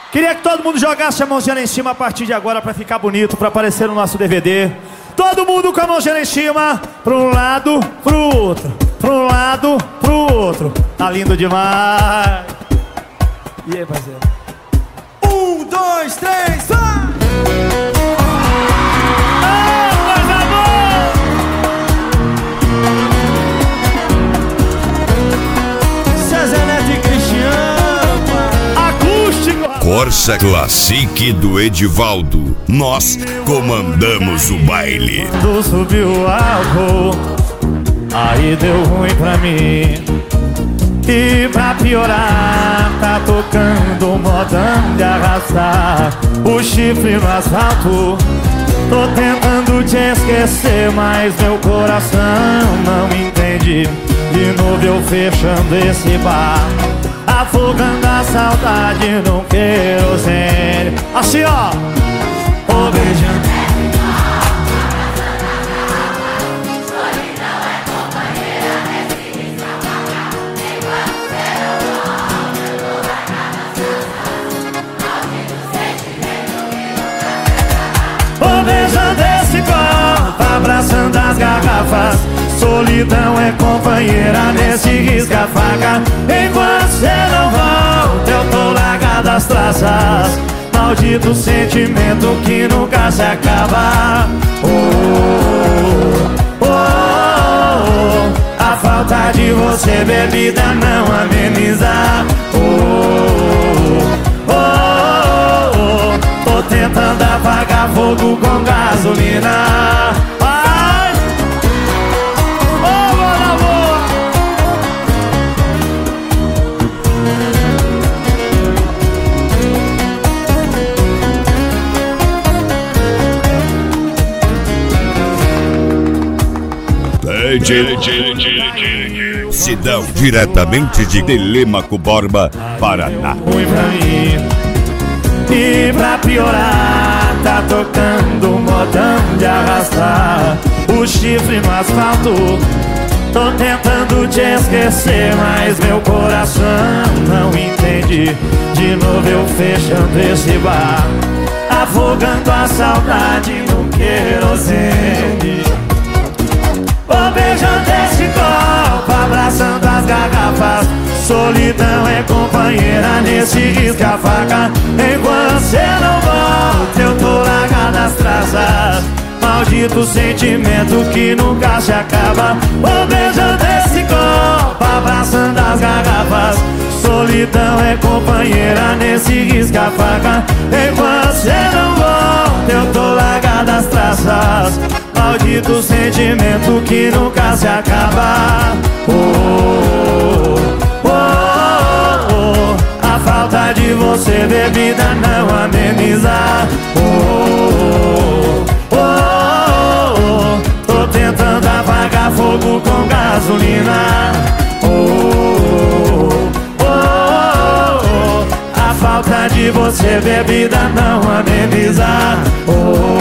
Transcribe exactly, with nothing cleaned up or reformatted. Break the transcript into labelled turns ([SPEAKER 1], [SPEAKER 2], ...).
[SPEAKER 1] Queria que todo mundo jogasse a mãozinha lá em cima a partir de agora pra ficar bonito, pra aparecer no nosso D V D. Todo mundo com a mãozinha lá em cima, pra um lado, pro outro, pra um lado, pro outro. Tá lindo demais. E aí, parceiro?
[SPEAKER 2] Um, dois, três, vai!
[SPEAKER 3] Corsa Classic do Edivaldo. Nós comandamos o baile.
[SPEAKER 1] Quando subiu o álcool, aí deu ruim pra mim. E pra piorar, tá tocando um modão de arrastar o chifre no asfalto. Tô tentando te esquecer, mas meu coração não entende. De novo eu fechando esse bar, afogando a saudade no querosene. Assim ó, ô beijando.
[SPEAKER 4] Solidão é companheira nesse risco apagar. Enquanto você não volta, eu tô largada nas traças. Maldito sentimento que nunca vai acabar.
[SPEAKER 1] Ô beijando esse copo, abraçando as garrafas. Solidão é companheira nesse risca-faca. Enquanto você não volta, eu tô largado das traças. Maldito sentimento que nunca se acaba. Oh, oh, oh, oh. A falta de você, bebida, não ameniza. Oh, oh, oh, oh. Tô tentando apagar fogo com gasolina.
[SPEAKER 3] Sidão, diretamente de Telêmaco Borba, Paraná.
[SPEAKER 1] Ruim pra mim. E pra piorar, tá tocando um modão de arrastar o chifre no asfalto. Tô tentando te esquecer, mas meu coração não entende. De novo eu fechando esse bar, afogando a saudade no querosene. Ô beijando esse copo, abraçando as garrafas. Solidão é companheira nesse risca-faca. Enquanto cê não volta, eu tô largado nas traças. Maldito sentimento que nunca se acaba. Ô beijando esse copo, abraçando as garrafas. Solidão é companheira nesse risca-faca. Enquanto cê não volta, eu tô largado nas traças. Maldito sentimento que nunca se acaba. Oh, oh, oh, oh. A falta de você, bebida, não ameniza. Oh, oh, oh, oh. Tô tentando apagar fogo com gasolina. Oh, oh, oh, oh. A falta de você, bebida, não ameniza. Oh,